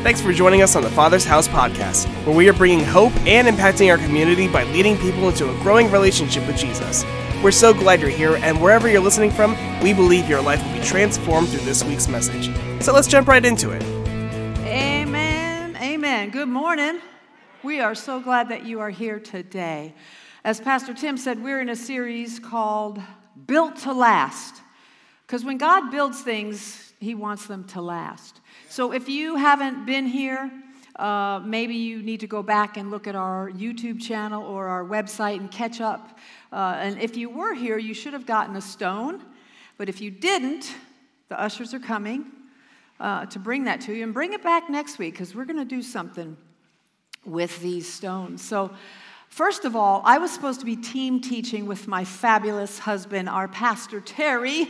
Thanks for joining us on the Father's House podcast, where we are bringing hope and impacting our community by leading people into a growing relationship with Jesus. We're so glad you're here, and wherever you're listening from, we believe your life will be transformed through this week's message. So let's jump right into it. Amen. Amen. Good morning. We are so glad that you are here today. As Pastor Tim said, we're in a series called Built to Last. Because when God builds things, He wants them to last. So if you haven't been here, maybe you need to go back and look at our YouTube channel or our website and catch up. And if you were here, you should have gotten a stone. But if you didn't, the ushers are coming to bring that to you. And bring it back next week, because we're going to do something with these stones. So first of all, I was supposed to be team teaching with my fabulous husband, our pastor, Terry.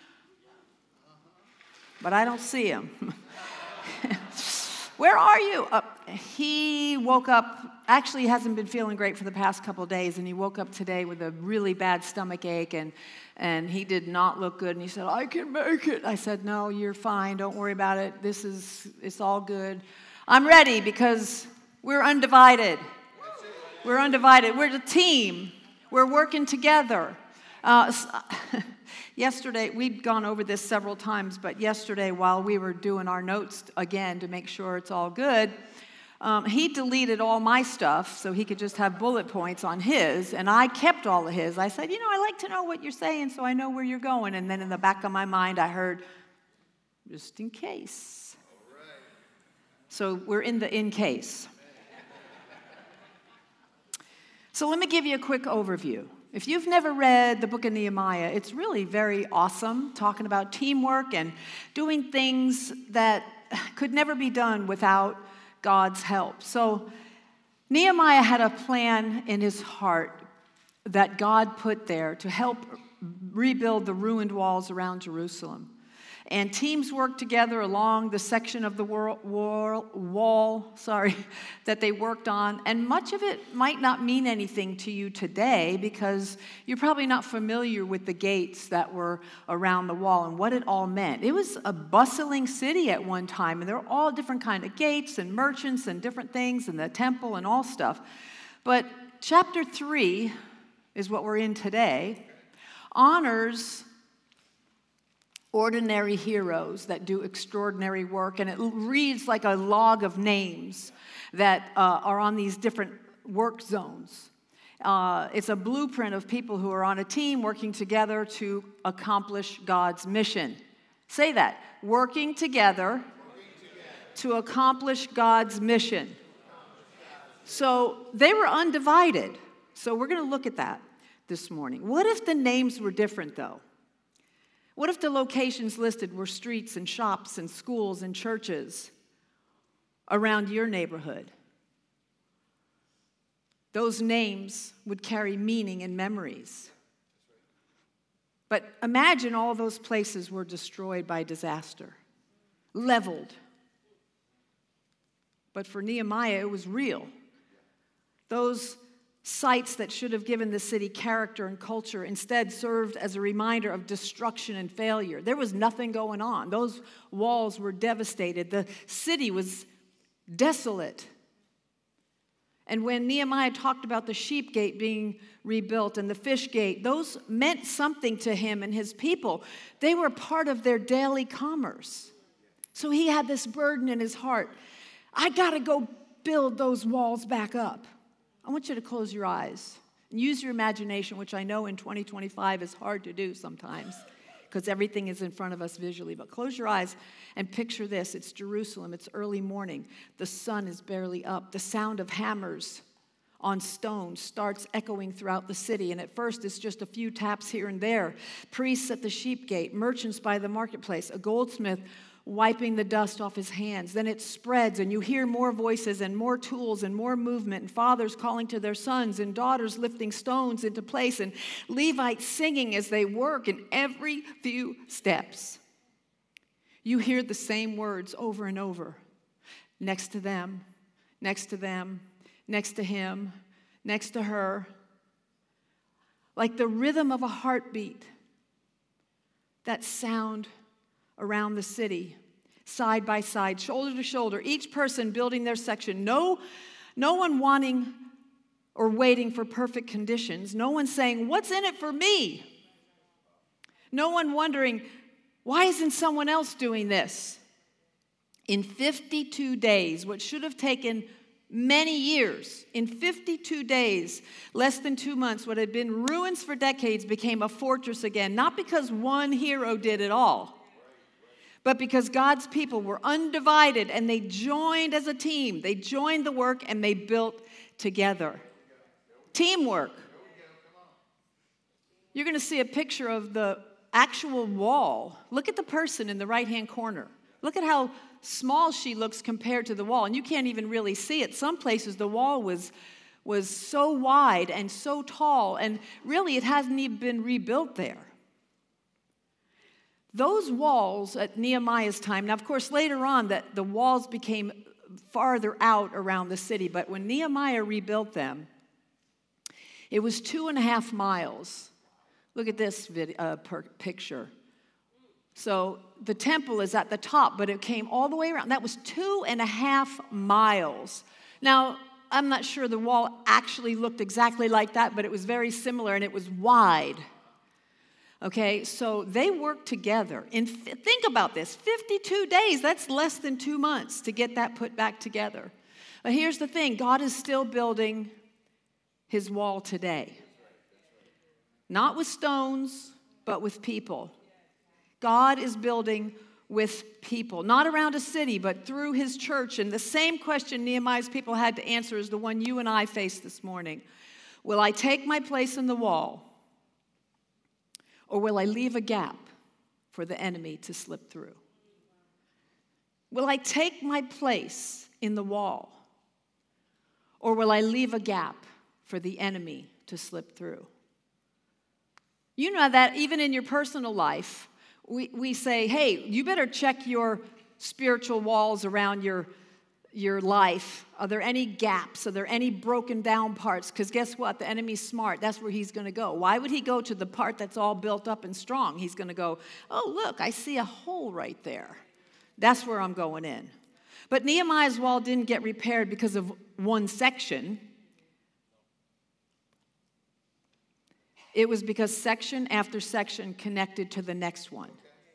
But I don't see him. Where are you? He woke up, actually he hasn't been feeling great for the past couple of days, and he woke up today with a really bad stomach ache, and he did not look good, and he said, I can make it. I said, no, you're fine, don't worry about it. It's all good. I'm ready because we're undivided. We're undivided. We're the team. We're working together. Yesterday, we'd gone over this several times, but yesterday while we were doing our notes again to make sure it's all good, he deleted all my stuff so he could just have bullet points on his, and I kept all of his. I said, I like to know what you're saying so I know where you're going. And then in the back of my mind, I heard, just in case. So we're in the in case. So let me give you a quick overview. If you've never read the book of Nehemiah, it's really very awesome, talking about teamwork and doing things that could never be done without God's help. So Nehemiah had a plan in his heart that God put there to help rebuild the ruined walls around Jerusalem. And teams worked together along the section of the wall that they worked on. And much of it might not mean anything to you today because you're probably not familiar with the gates that were around the wall and what it all meant. It was a bustling city at one time, and there were all different kind of gates and merchants and different things and the temple and all stuff. But chapter 3 is what we're in today, honors ordinary heroes that do extraordinary work, and it reads like a log of names that are on these different work zones. It's a blueprint of people who are on a team working together to accomplish God's mission. Say that. Working together to accomplish God's mission. So they were undivided. So we're going to look at that this morning. What if the names were different, though? What if the locations listed were streets and shops and schools and churches around your neighborhood? Those names would carry meaning and memories. But imagine all those places were destroyed by disaster, leveled. But for Nehemiah, it was real. Those sites that should have given the city character and culture instead served as a reminder of destruction and failure. There was nothing going on. Those walls were devastated. The city was desolate. And when Nehemiah talked about the sheep gate being rebuilt and the fish gate, those meant something to him and his people. They were part of their daily commerce. So he had this burden in his heart. I got to go build those walls back up. I want you to close your eyes and use your imagination, which I know in 2025 is hard to do sometimes because everything is in front of us visually. But close your eyes and picture this. It's Jerusalem. It's early morning. The sun is barely up. The sound of hammers on stone starts echoing throughout the city. And at first, it's just a few taps here and there. Priests at the sheep gate, merchants by the marketplace, a goldsmith wiping the dust off his hands. Then it spreads, and you hear more voices and more tools and more movement, and fathers calling to their sons and daughters lifting stones into place, and Levites singing as they work. And every few steps, you hear the same words over and over. Next to them, next to them, next to him, next to her. Like the rhythm of a heartbeat, that sound around the city. side by side, shoulder to shoulder, each person building their section. No one wanting or waiting for perfect conditions. No one saying, what's in it for me? No one wondering, why isn't someone else doing this? In 52 days, what should have taken many years, in 52 days, less than 2 months, what had been ruins for decades became a fortress again, not because one hero did it all, but because God's people were undivided and they joined as a team. They joined the work and they built together. Teamwork. You're going to see a picture of the actual wall. Look at the person in the right-hand corner. Look at how small she looks compared to the wall. And you can't even really see it. Some places the wall was so wide and so tall, and really it hasn't even been rebuilt there. Those walls at Nehemiah's time, now of course later on that the walls became farther out around the city, but when Nehemiah rebuilt them, it was 2.5 miles. Look at this picture. So the temple is at the top, but it came all the way around. That was 2.5 miles. Now, I'm not sure the wall actually looked exactly like that, but it was very similar, and it was wide. Okay, so they worked together. Think about this, 52 days, that's less than 2 months to get that put back together. But here's the thing, God is still building his wall today. Not with stones, but with people. God is building with people, not around a city, but through his church. And the same question Nehemiah's people had to answer is the one you and I face this morning. Will I take my place in the wall, or will I leave a gap for the enemy to slip through? Will I take my place in the wall, or will I leave a gap for the enemy to slip through? You know that even in your personal life, we say, hey, you better check your spiritual walls around your life. Are there any gaps? Are there any broken down parts? Because guess what? The enemy's smart. That's where he's going to go. Why would he go to the part that's all built up and strong? He's going to go, oh, look, I see a hole right there. That's where I'm going in. But Nehemiah's wall didn't get repaired because of one section. It was because section after section connected to the next one.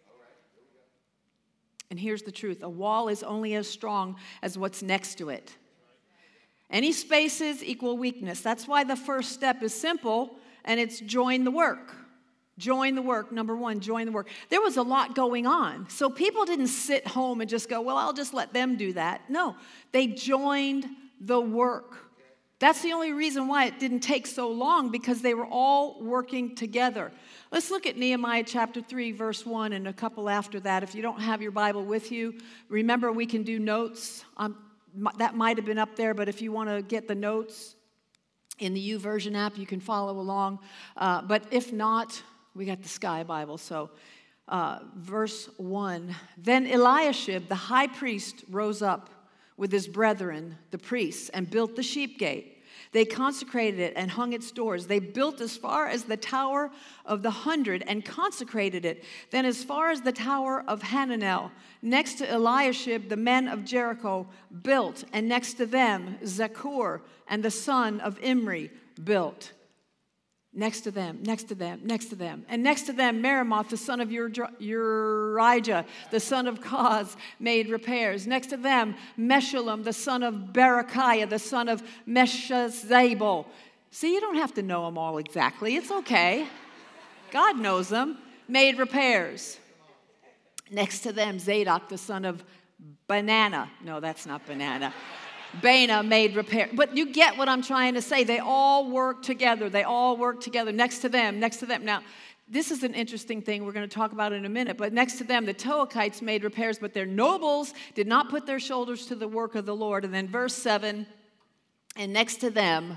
And here's the truth. A wall is only as strong as what's next to it. Any spaces equal weakness. That's why the first step is simple, and it's join the work. Join the work. Number one, join the work. There was a lot going on. So people didn't sit home and just go, well, I'll just let them do that. No, they joined the work. That's the only reason why it didn't take so long, because they were all working together. Let's look at Nehemiah chapter 3, verse 1, and a couple after that. If you don't have your Bible with you, remember we can do notes. That might have been up there, but if you want to get the notes in the YouVersion app, you can follow along. But if not, we got the Sky Bible. So verse 1, then Eliashib, the high priest, rose up with his brethren, the priests, and built the sheep gate. They consecrated it and hung its doors. They built as far as the Tower of the 100 and consecrated it. Then as far as the Tower of Hananel, next to Eliashib, the men of Jericho built, and next to them, Zakur and the son of Imri built. Next to them, next to them, next to them. And next to them, Meremoth, the son of Urijah, the son of Koz, made repairs. Next to them, Meshullam, the son of Berechiah, the son of Meshezabel. See, you don't have to know them all exactly. It's okay. God knows them. Made repairs. Next to them, Zadok, the son of Banana. No, that's not Banana. Bana made repair. But you get what I'm trying to say. They all work together. They all work together. Next to them, next to them. Now, this is an interesting thing we're going to talk about in a minute. But next to them, the Toachites made repairs, but their nobles did not put their shoulders to the work of the Lord. And then verse 7, and next to them,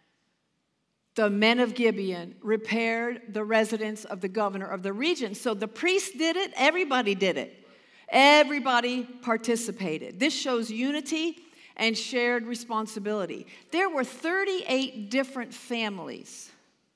the men of Gibeon repaired the residence of the governor of the region. So the priests did it. Everybody did it. Everybody participated. This shows unity and shared responsibility. There were 38 different families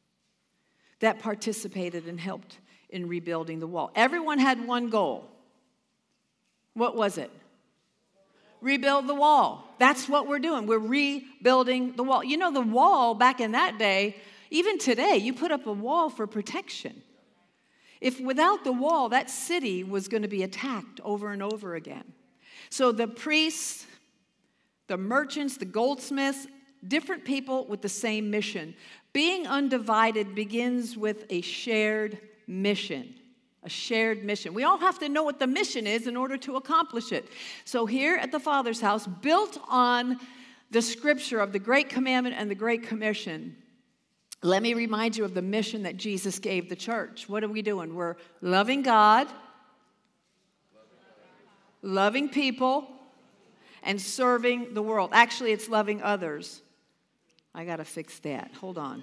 that participated and helped in rebuilding the wall. Everyone had one goal. What was it? Rebuild the wall. That's what we're doing. We're rebuilding the wall. You know, the wall back in that day, even today, you put up a wall for protection. If without the wall, that city was going to be attacked over and over again. So the priests, the merchants, the goldsmiths, different people with the same mission. Being undivided begins with a shared mission. A shared mission. We all have to know what the mission is in order to accomplish it. So here at the Father's house, built on the scripture of the Great Commandment and the Great Commission, let me remind you of the mission that Jesus gave the church. What are we doing? We're loving God, loving people, and serving the world. Actually, it's loving others. I got to fix that. Hold on.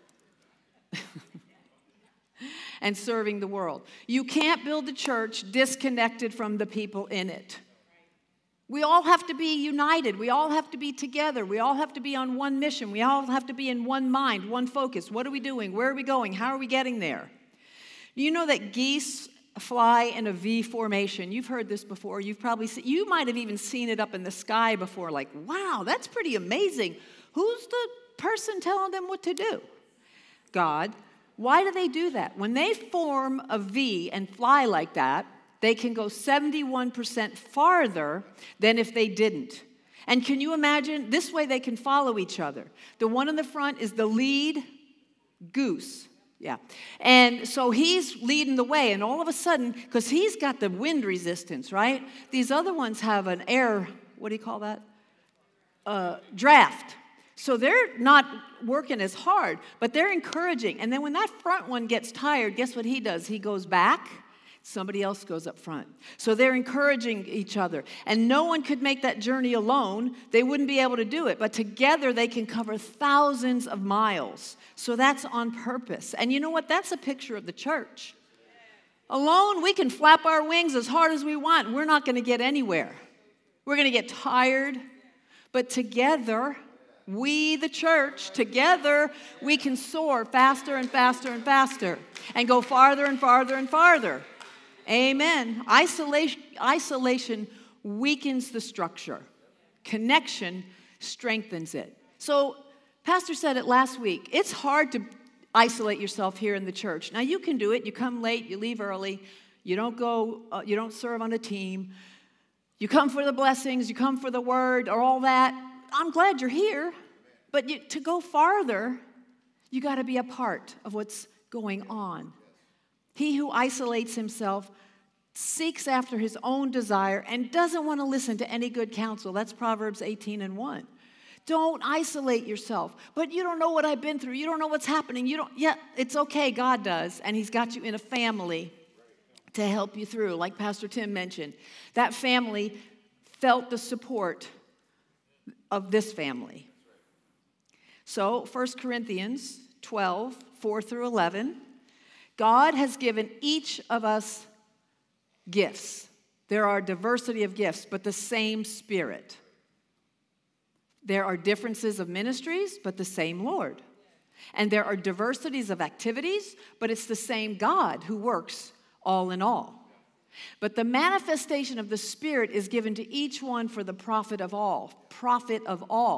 And serving the world. You can't build a church disconnected from the people in it. We all have to be united. We all have to be together. We all have to be on one mission. We all have to be in one mind, one focus. What are we doing? Where are we going? How are we getting there? Do you know that geese fly in a V formation? You've heard this before. You've probably seen, you might have even seen it up in the sky before, like, wow, that's pretty amazing. Who's the person telling them what to do? God. Why do they do that? When they form a V and fly like that, they can go 71% farther than if they didn't. And can you imagine? This way they can follow each other. The one in the front is the lead goose. Yeah. And so he's leading the way, and all of a sudden, because he's got the wind resistance, right? These other ones have an air, what do you call that? Draft. So they're not working as hard, but they're encouraging. And then when that front one gets tired, guess what he does? He goes back. Somebody else goes up front. So they're encouraging each other. And no one could make that journey alone. They wouldn't be able to do it. But together they can cover thousands of miles. So that's on purpose. And you know what? That's a picture of the church. Alone, we can flap our wings as hard as we want. We're not going to get anywhere. We're going to get tired. But together, we, the church, together, we can soar faster and faster and faster and go farther and farther and farther. Amen. Isolation weakens the structure. Connection strengthens it. So, Pastor said it last week. It's hard to isolate yourself here in the church. Now, you can do it. You come late, you leave early, you don't go, you don't serve on a team. You come for the blessings, you come for the word, or all that. I'm glad you're here, but to go farther, you got to be a part of what's going on. He who isolates himself seeks after his own desire and doesn't want to listen to any good counsel. That's Proverbs 18:1. Don't isolate yourself. But you don't know what I've been through. You don't know what's happening. Yeah, it's okay. God does, and he's got you in a family to help you through, like Pastor Tim mentioned. That family felt the support of this family. So 1 Corinthians 12, 4 through 11, God has given each of us gifts. There are diversity of gifts, but the same Spirit. There are differences of ministries, but the same Lord. And there are diversities of activities, but it's the same God who works all in all. But the manifestation of the Spirit is given to each one for the profit of all. Profit of all.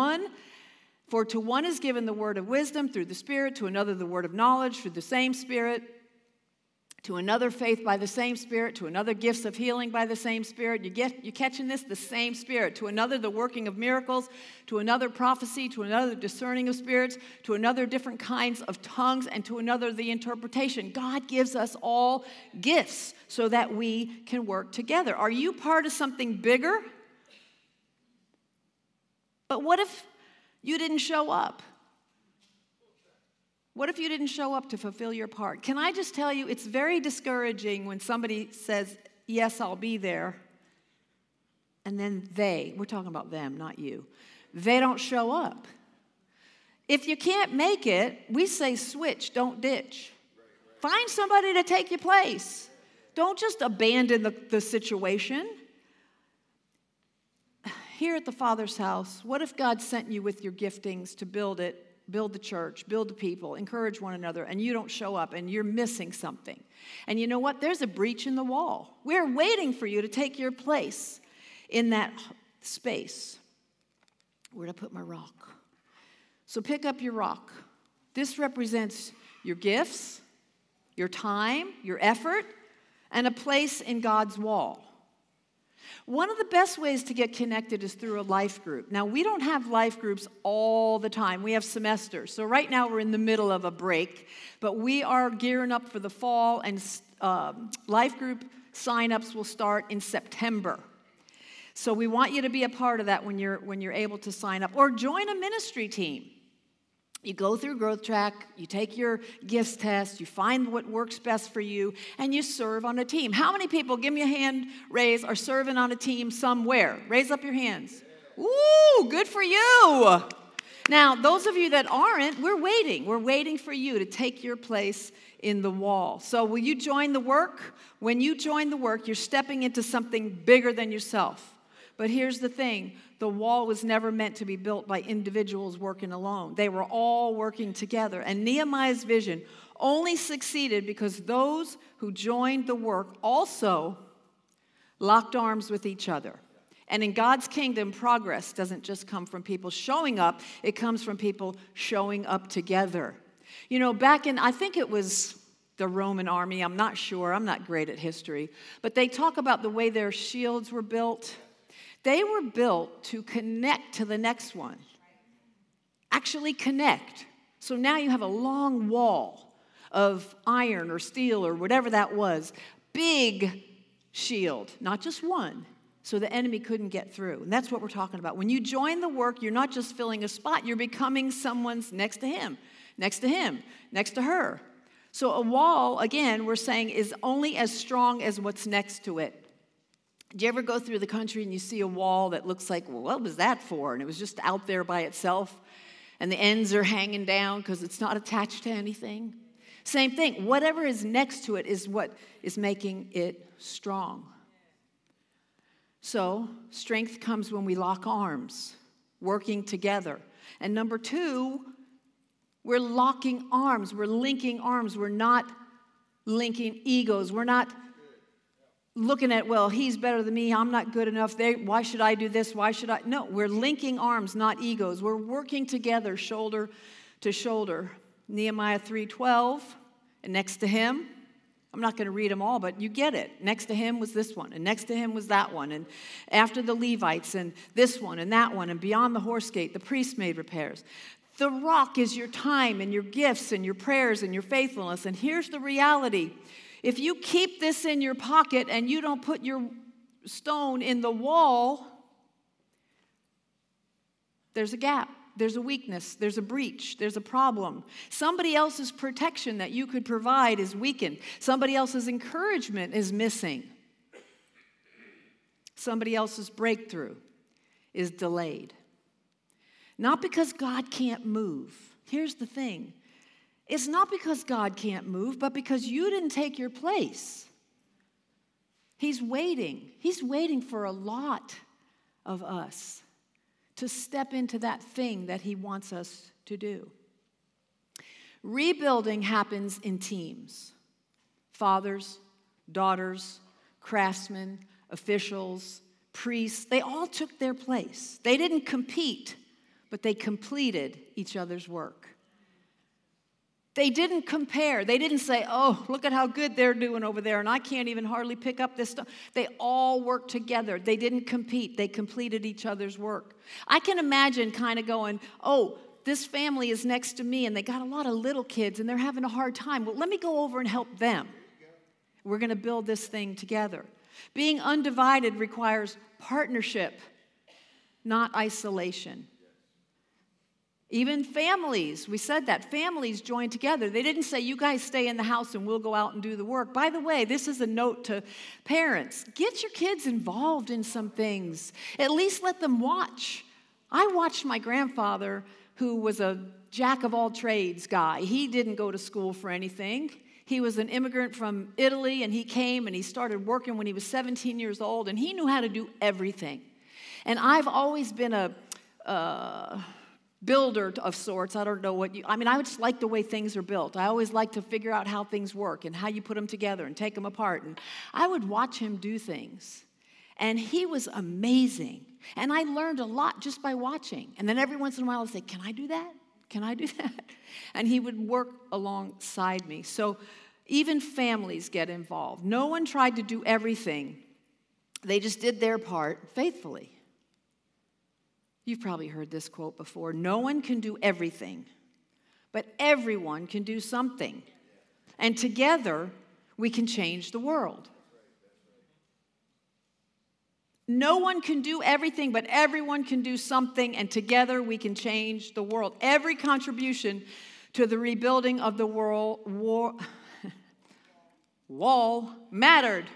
For to one is given the word of wisdom through the Spirit, to another the word of knowledge through the same Spirit, to another faith by the same Spirit, to another gifts of healing by the same Spirit. You catching this? The same Spirit. To another the working of miracles, to another prophecy, to another discerning of spirits, to another different kinds of tongues, and to another the interpretation. God gives us all gifts so that we can work together. Are you part of something bigger? But what if you didn't show up? What if you didn't show up to fulfill your part? Can I just tell you, it's very discouraging when somebody says, yes, I'll be there, and then we're talking about them, not you, they don't show up. If you can't make it, we say switch, don't ditch. Find somebody to take your place. Don't just abandon the situation. Here at the Father's house, what if God sent you with your giftings to build it build the church, build the people, encourage one another, and you don't show up and you're missing something. And you know what? There's a breach in the wall. We're waiting for you to take your place in that space. Where'd I put my rock? So pick up your rock. This represents your gifts, your time, your effort, and a place in God's wall. One of the best ways to get connected is through a life group. Now, we don't have life groups all the time. We have semesters. So right now we're in the middle of a break, but we are gearing up for the fall, and life group signups will start in September. So we want you to be a part of that when you're able to sign up. Or join a ministry team. You go through Growth Track, you take your gifts test, you find what works best for you, and you serve on a team. How many people, give me a hand raise, are serving on a team somewhere? Raise up your hands. Ooh, good for you. Now, those of you that aren't, we're waiting. We're waiting for you to take your place in the wall. So will you join the work? When you join the work, you're stepping into something bigger than yourself. But here's the thing. The wall was never meant to be built by individuals working alone. They were all working together. And Nehemiah's vision only succeeded because those who joined the work also locked arms with each other. And in God's kingdom, progress doesn't just come from people showing up. It comes from people showing up together. You know, back in, I think it was the Roman army, I'm not sure, I'm not great at history, but they talk about the way their shields were built. They were built to connect to the next one. Actually connect. So now you have a long wall of iron or steel or whatever that was. Big shield, not just one, so the enemy couldn't get through. And that's what we're talking about. When you join the work, you're not just filling a spot, you're becoming someone's next to him, next to him, next to her. So a wall, again, we're saying is only as strong as what's next to it. Do you ever go through the country and you see a wall that looks like, well, what was that for? And it was just out there by itself, and the ends are hanging down because it's not attached to anything? Same thing. Whatever is next to it is what is making it strong. So strength comes when we lock arms, working together. And number two, we're locking arms. We're linking arms. We're not linking egos. We're not looking at, well, he's better than me, I'm not good enough, why should I do this, why should I? No, we're linking arms, not egos. We're working together, shoulder to shoulder. Nehemiah 3:12, and next to him, I'm not going to read them all, but you get it. Next to him was this one, and next to him was that one, and after the Levites, and this one, and that one, and beyond the horse gate, the priest made repairs. The rock is your time, and your gifts, and your prayers, and your faithfulness, and here's the reality. If you keep this in your pocket and you don't put your stone in the wall, there's a gap, there's a weakness, there's a breach, there's a problem. Somebody else's protection that you could provide is weakened. Somebody else's encouragement is missing. Somebody else's breakthrough is delayed. Not because God can't move. Here's the thing. It's not because God can't move, but because you didn't take your place. He's waiting. He's waiting for a lot of us to step into that thing that he wants us to do. Rebuilding happens in teams. Fathers, daughters, craftsmen, officials, priests, they all took their place. They didn't compete, but they completed each other's work. They didn't compare. They didn't say, oh, look at how good they're doing over there, and I can't even hardly pick up this stuff. They all worked together. They didn't compete. They completed each other's work. I can imagine kind of going, oh, this family is next to me, and they got a lot of little kids, and they're having a hard time. Well, let me go over and help them. We're going to build this thing together. Being undivided requires partnership, not isolation. Even families, we said that, families joined together. They didn't say, you guys stay in the house and we'll go out and do the work. By the way, this is a note to parents. Get your kids involved in some things. At least let them watch. I watched my grandfather, who was a jack of all trades guy. He didn't go to school for anything. He was an immigrant from Italy, and he came and he started working when he was 17 years old, and he knew how to do everything. And I've always been a builder of sorts. I don't know I just like the way things are built. I always like to figure out how things work and how you put them together and take them apart. And I would watch him do things. And he was amazing. And I learned a lot just by watching. And then every once in a while I'd say, can I do that? Can I do that? And he would work alongside me. So even families get involved. No one tried to do everything. They just did their part faithfully. You've probably heard this quote before. No one can do everything, but everyone can do something. And together, we can change the world. No one can do everything, but everyone can do something, and together we can change the world. Every contribution to the rebuilding of the wall mattered.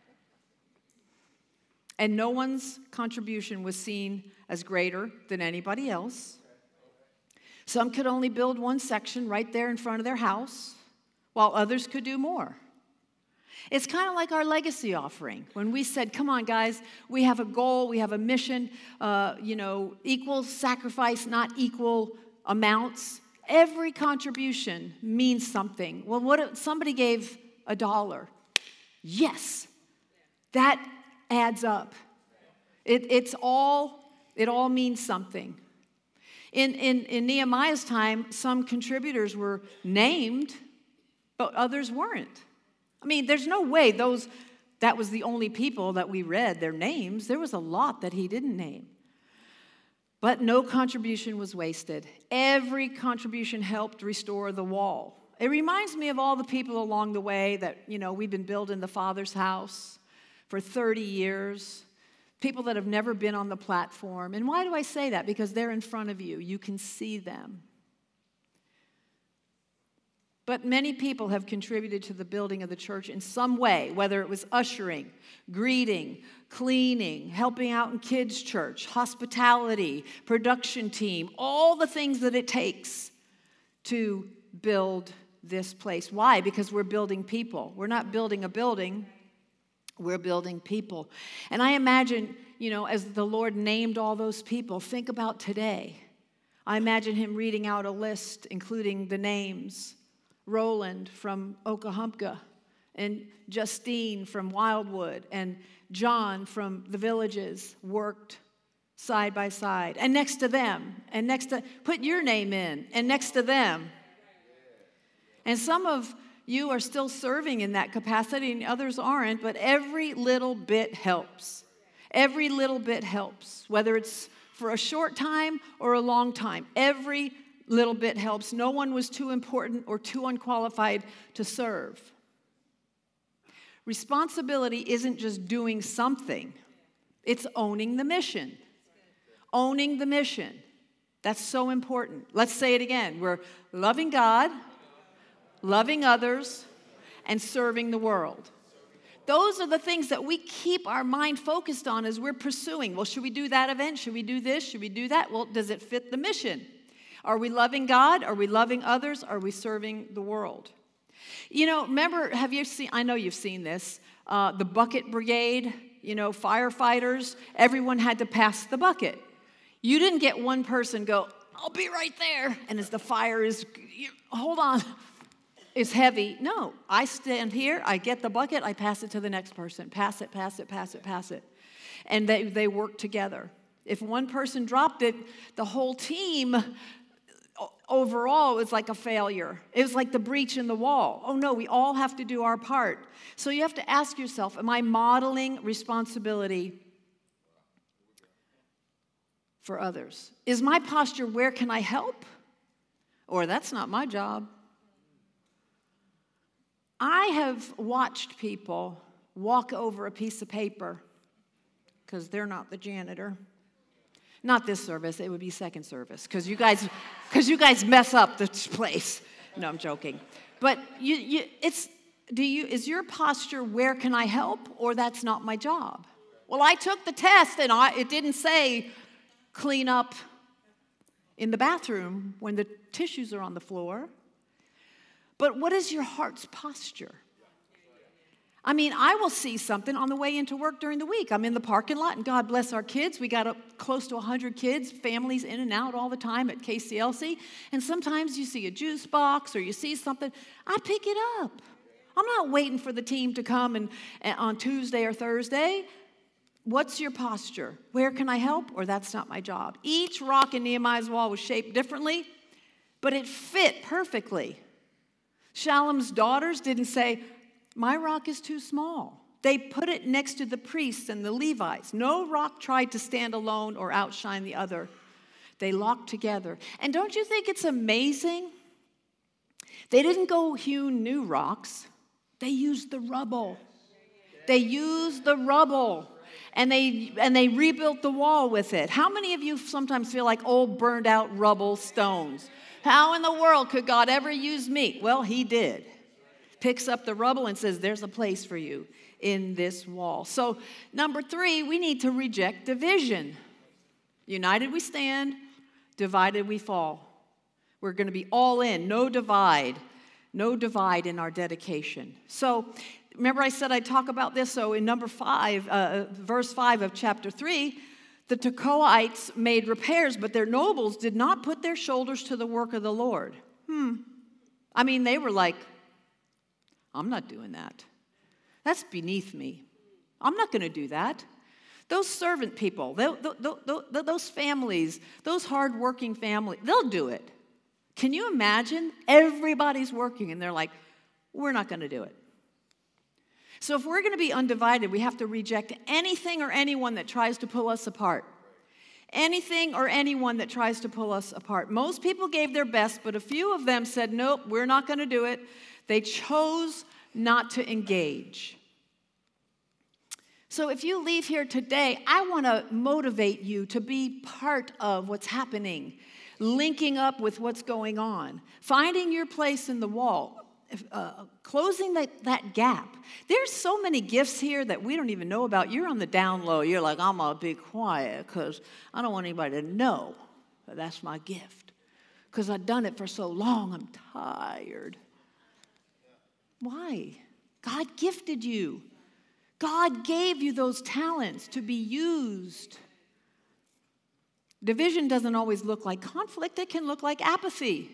And no one's contribution was seen as greater than anybody else. Some could only build one section right there in front of their house, while others could do more. It's kind of like our legacy offering. When we said, come on, guys, we have a goal, we have a mission, equal sacrifice, not equal amounts. Every contribution means something. Well, what if somebody gave $1? Yes, that adds up. It all means something. In Nehemiah's time, some contributors were named, but others weren't. I mean, there's no way that was the only people that we read their names. There was a lot that he didn't name. But no contribution was wasted. Every contribution helped restore the wall. It reminds me of all the people along the way that, we've been building the Father's house for 30 years. People that have never been on the platform. And why do I say that? Because they're in front of you. You can see them. But many people have contributed to the building of the church in some way, whether it was ushering, greeting, cleaning, helping out in kids' church, hospitality, production team, all the things that it takes to build this place. Why? Because we're building people. We're not building a building. We're building people. And I imagine, as the Lord named all those people, think about today. I imagine him reading out a list, including the names. Roland from Okahumpka, and Justine from Wildwood, and John from the Villages worked side by side. And next to them, put your name in, and next to them. And some of you are still serving in that capacity, and others aren't, but every little bit helps. Every little bit helps, whether it's for a short time or a long time. Every little bit helps. No one was too important or too unqualified to serve. Responsibility isn't just doing something. It's owning the mission. Owning the mission. That's so important. Let's say it again. We're loving God, loving others, and serving the world. Those are the things that we keep our mind focused on as we're pursuing. Well, should we do that event? Should we do this? Should we do that? Well, does it fit the mission? Are we loving God? Are we loving others? Are we serving the world? Remember, I know you've seen this, the bucket brigade, firefighters, everyone had to pass the bucket. You didn't get one person go, I'll be right there. And as the fire is, hold on, it's heavy. No, I stand here, I get the bucket, I pass it to the next person. Pass it, pass it, pass it, pass it. And they work together. If one person dropped it, the whole team overall, it was like a failure. It was like the breach in the wall. Oh no, we all have to do our part. So you have to ask yourself, am I modeling responsibility for others? Is my posture, where can I help? Or that's not my job. I have watched people walk over a piece of paper because they're not the janitor. Not this service, it would be second service, because you guys mess up this place. No, I'm joking. But is your posture, where can I help, or that's not my job? Well, I took the test, and it didn't say clean up in the bathroom when the tissues are on the floor. But what is your heart's posture? I mean, I will see something on the way into work during the week. I'm in the parking lot, and God bless our kids. We got close to 100 kids, families in and out all the time at KCLC. And sometimes you see a juice box or you see something. I pick it up. I'm not waiting for the team to come and on Tuesday or Thursday. What's your posture? Where can I help? Or that's not my job. Each rock in Nehemiah's wall was shaped differently, but it fit perfectly. Shallum's daughters didn't say, my rock is too small. They put it next to the priests and the Levites. No rock tried to stand alone or outshine the other. They locked together. And don't you think it's amazing? They didn't go hew new rocks. They used the rubble. They used the rubble. And they rebuilt the wall with it. How many of you sometimes feel like old burned out rubble stones? How in the world could God ever use me? Well, he did. Picks up the rubble and says, there's a place for you in this wall. So, number 3, we need to reject division. United we stand, divided we fall. We're going to be all in, no divide in our dedication. So, remember I said I'd talk about this? So, in number 5, verse 5 of chapter 3, the Tekoites made repairs, but their nobles did not put their shoulders to the work of the Lord. I mean, they were like, I'm not doing that. That's beneath me. I'm not going to do that. Those servant people, those families, those hardworking families, they'll do it. Can you imagine? Everybody's working, and they're like, we're not going to do it. So if we're going to be undivided, we have to reject anything or anyone that tries to pull us apart. Anything or anyone that tries to pull us apart. Most people gave their best, but a few of them said, nope, we're not going to do it. They chose not to engage. So if you leave here today, I want to motivate you to be part of what's happening, linking up with what's going on, finding your place in the wall, closing that gap. There's so many gifts here that we don't even know about. You're on the down low. You're like, I'm going to be quiet because I don't want anybody to know that that's my gift. Because I've done it for so long, I'm tired. Why? God gifted you. God gave you those talents to be used. Division doesn't always look like conflict. It can look like apathy.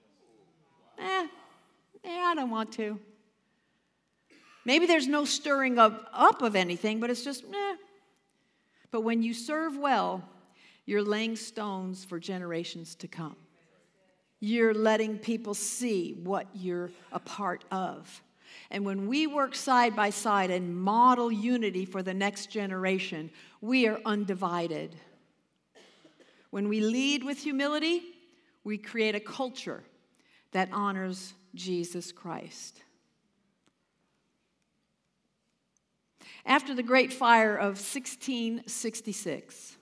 I don't want to. Maybe there's no stirring up of anything, but it's just, But when you serve well, you're laying stones for generations to come. You're letting people see what you're a part of. And when we work side by side and model unity for the next generation, we are undivided. When we lead with humility, we create a culture that honors Jesus Christ. After the Great Fire of 1666,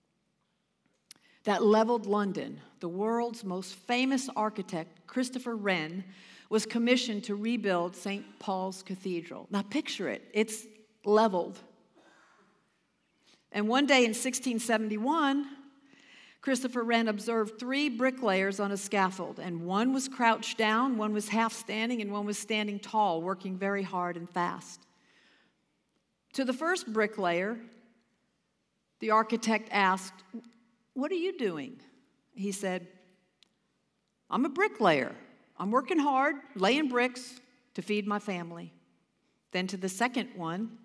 that leveled London, the world's most famous architect, Christopher Wren, was commissioned to rebuild St. Paul's Cathedral. Now picture it. It's leveled. And one day in 1671, Christopher Wren observed 3 bricklayers on a scaffold, and one was crouched down, one was half standing, and one was standing tall, working very hard and fast. To the first bricklayer, the architect asked, "What are you doing?" He said, "I'm a bricklayer. I'm working hard, laying bricks to feed my family." Then to the second one,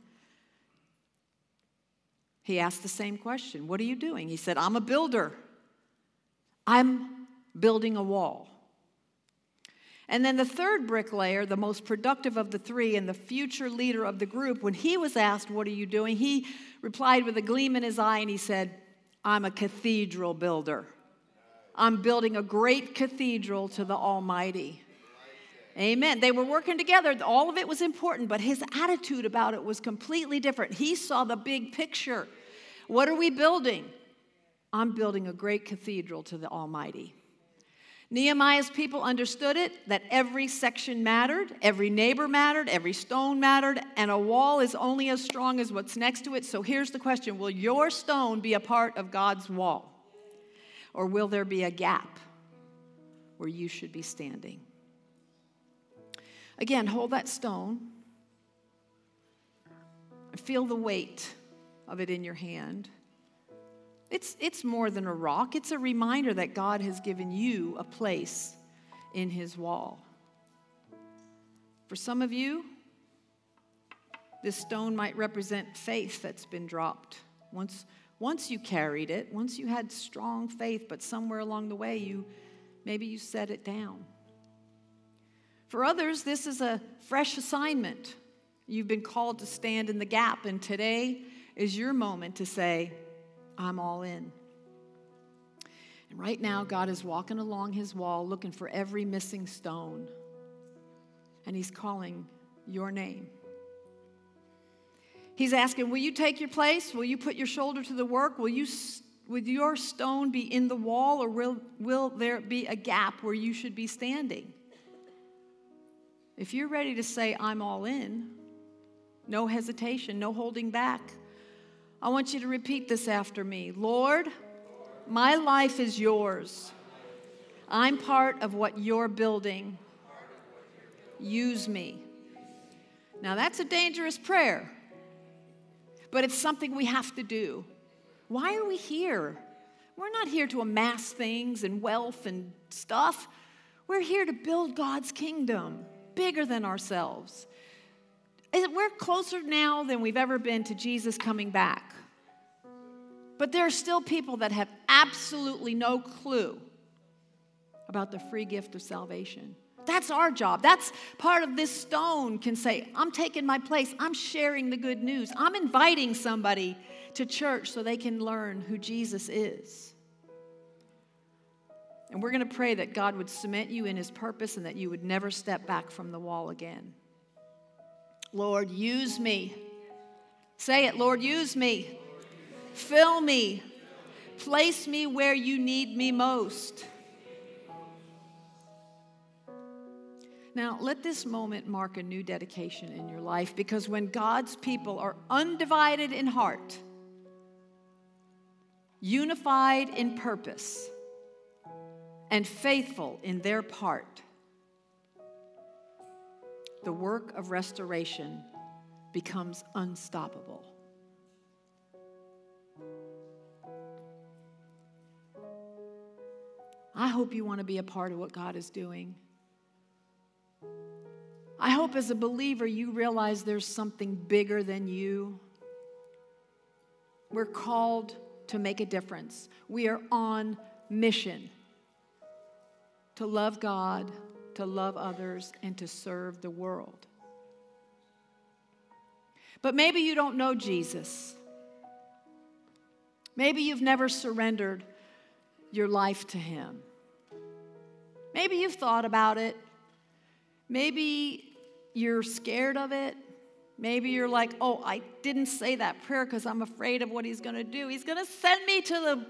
he asked the same question. "What are you doing?" He said, "I'm a builder. I'm building a wall." And then the third bricklayer, the most productive of the 3 and the future leader of the group, when he was asked, "What are you doing?" he replied with a gleam in his eye, and he said, "I'm a cathedral builder. I'm building a great cathedral to the Almighty." Amen. They were working together. All of it was important, but his attitude about it was completely different. He saw the big picture. What are we building? I'm building a great cathedral to the Almighty. Nehemiah's people understood it, that every section mattered, every neighbor mattered, every stone mattered, and a wall is only as strong as what's next to it. So here's the question: will your stone be a part of God's wall? Or will there be a gap where you should be standing? Again, hold that stone. Feel the weight of it in your hand. It's more than a rock. It's a reminder that God has given you a place in his wall. For some of you, this stone might represent faith that's been dropped. Once you carried it, once you had strong faith, but somewhere along the way, maybe you set it down. For others, this is a fresh assignment. You've been called to stand in the gap, and today is your moment to say, I'm all in. And right now, God is walking along his wall looking for every missing stone, and he's calling your name. He's asking, will you take your place? Will you put your shoulder to the work? Will your stone be in the wall, or will there be a gap where you should be standing? If you're ready to say, I'm all in, no hesitation, no holding back, I want you to repeat this after me. Lord, my life is yours. I'm part of what you're building. Use me. Now that's a dangerous prayer, but it's something we have to do. Why are we here? We're not here to amass things and wealth and stuff. We're here to build God's kingdom, bigger than ourselves. We're closer now than we've ever been to Jesus coming back. But there are still people that have absolutely no clue about the free gift of salvation. That's our job. That's part of this stone can say, I'm taking my place. I'm sharing the good news. I'm inviting somebody to church so they can learn who Jesus is. And we're going to pray that God would cement you in his purpose and that you would never step back from the wall again. Lord, use me. Say it, Lord, use me. Fill me. Place me where you need me most. Now, let this moment mark a new dedication in your life, because when God's people are undivided in heart, unified in purpose, and faithful in their part, the work of restoration becomes unstoppable. I hope you want to be a part of what God is doing. I hope as a believer you realize there's something bigger than you. We're called to make a difference. We are on mission to love God, to love others, and to serve the world. But maybe you don't know Jesus. Maybe you've never surrendered your life to him. Maybe you've thought about it. Maybe you're scared of it. Maybe you're like, oh, I didn't say that prayer because I'm afraid of what he's going to do. He's going to send me to the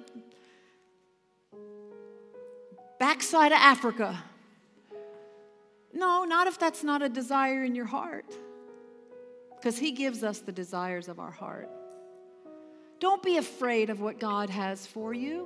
backside of Africa. No, not if that's not a desire in your heart, because he gives us the desires of our heart. Don't be afraid of what God has for you.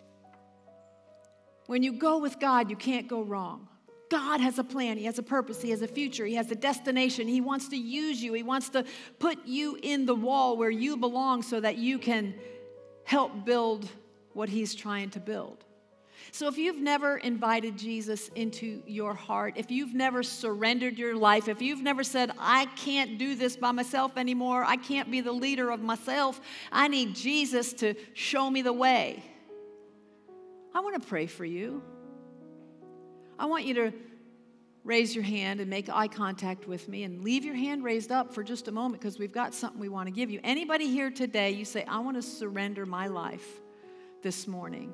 When you go with God, you can't go wrong. God has a plan. He has a purpose. He has a future. He has a destination. He wants to use you. He wants to put you in the wall where you belong so that you can help build what he's trying to build. So if you've never invited Jesus into your heart, if you've never surrendered your life, if you've never said, I can't do this by myself anymore, I can't be the leader of myself, I need Jesus to show me the way, I want to pray for you. I want you to raise your hand and make eye contact with me, and leave your hand raised up for just a moment, because we've got something we want to give you. Anybody here today, you say, I want to surrender my life this morning.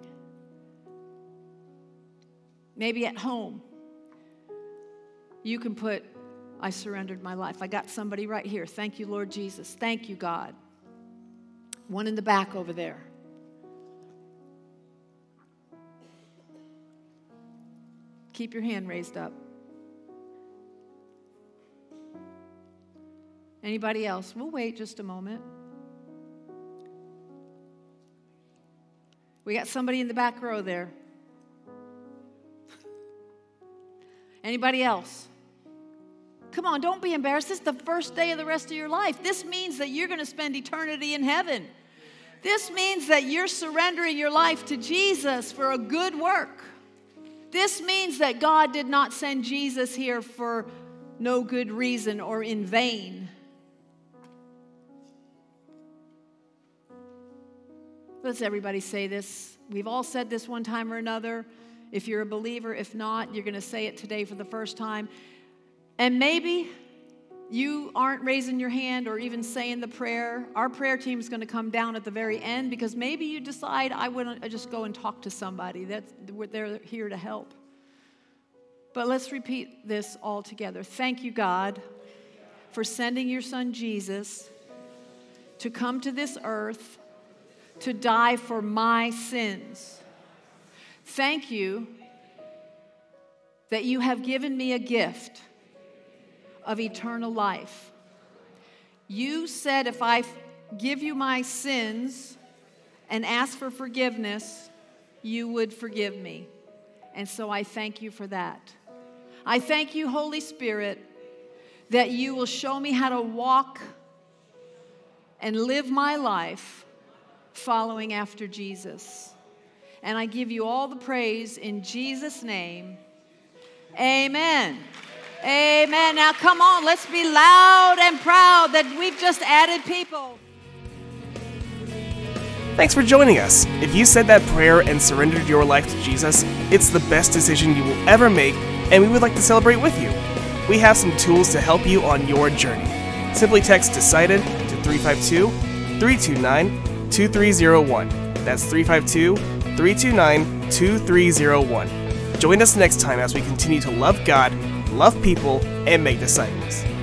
Maybe at home, you can put, I surrendered my life. I got somebody right here. Thank you, Lord Jesus. Thank you, God. One in the back over there. Keep your hand raised up. Anybody else? We'll wait just a moment. We got somebody in the back row there. Anybody else? Come on, don't be embarrassed. This is the first day of the rest of your life. This means that you're going to spend eternity in heaven. This means that you're surrendering your life to Jesus for a good work. This means that God did not send Jesus here for no good reason or in vain. Let's everybody say this. We've all said this one time or another. If you're a believer, if not, you're going to say it today for the first time. And maybe you aren't raising your hand or even saying the prayer. Our prayer team is going to come down at the very end because maybe you decide, I want to just go and talk to somebody. They're here to help. But let's repeat this all together. Thank you, God, for sending your son Jesus to come to this earth to die for my sins. Thank you that you have given me a gift of eternal life. You said if I give you my sins and ask for forgiveness, you would forgive me. And so I thank you for that. I thank you, Holy Spirit, that you will show me how to walk and live my life following after Jesus. And I give you all the praise in Jesus' name. Amen. Amen. Now come on, let's be loud and proud that we've just added people. Thanks for joining us. If you said that prayer and surrendered your life to Jesus, it's the best decision you will ever make, and we would like to celebrate with you. We have some tools to help you on your journey. Simply text DECIDED to 352-329-2301. That's 352-329-2301. Join us next time as we continue to love God, love people, and make disciples.